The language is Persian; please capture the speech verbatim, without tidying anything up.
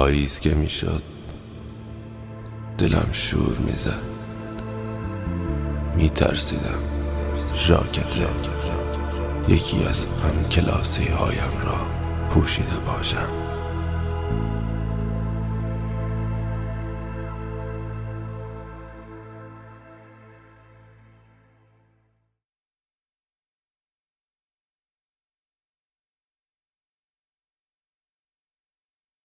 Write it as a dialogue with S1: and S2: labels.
S1: پاییز که میشد دلم شور میزد، میترسیدم ژاکت یکی از هم کلاسی هایم را پوشیده باشم.